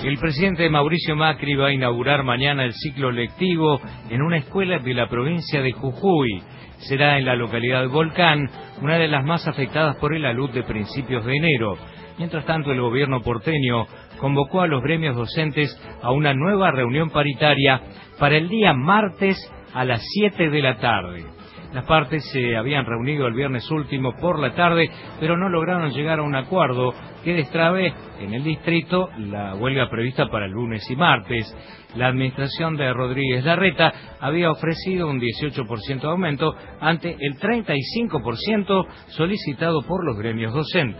El presidente Mauricio Macri va a inaugurar mañana el ciclo lectivo en una escuela de la provincia de Jujuy. Será en la localidad de Volcán, una de las más afectadas por el alud de principios de enero. Mientras tanto, el gobierno porteño convocó a los gremios docentes a una nueva reunión paritaria para el día martes a las 7 de la tarde. Las partes se habían reunido el viernes último por la tarde, pero no lograron llegar a un acuerdo que destrabe en el distrito la huelga prevista para el lunes y martes. La administración de Rodríguez Larreta había ofrecido un 18% de aumento ante el 35% solicitado por los gremios docentes.